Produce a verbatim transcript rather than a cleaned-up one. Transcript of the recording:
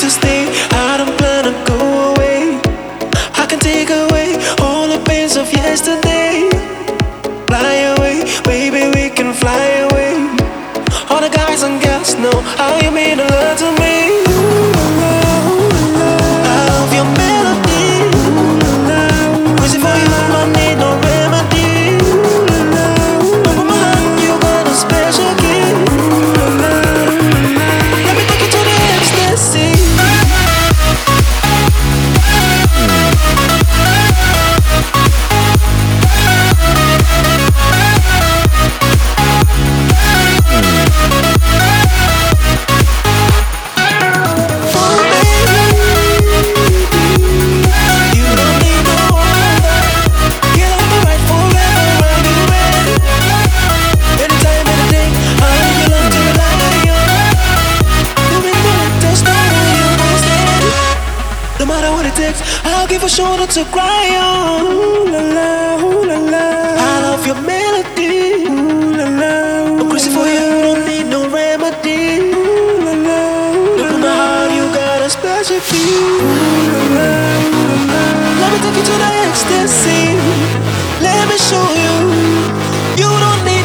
to stay. I don't plan to go away. I can take away all the pains of yesterday. Fly away, baby, we can fly away. All the guys and girls know how you mean a lot to me. I love your melody. Crazy for you, don't need no remedy. Over my heart, you got a special key. Let me take you to the ecstasy. I'll give a shoulder to cry on. Ooh la la, ooh la la. I love your melody. Ooh la la. I'm crazy for you, don't need no remedy. Ooh la la. Look at my heart, you got a special feel. Ooh la la, ooh la la. Let me take you to the ecstasy. Let me show you. You don't need